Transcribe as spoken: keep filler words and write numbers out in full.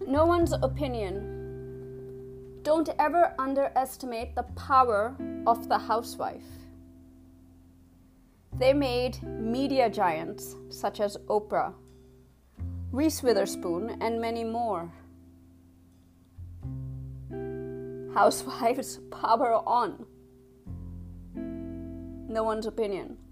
No one's opinion. Don't ever underestimate the power of the housewife. They made media giants such as Oprah, Reese Witherspoon, and many more. Housewives, power on. No one's opinion.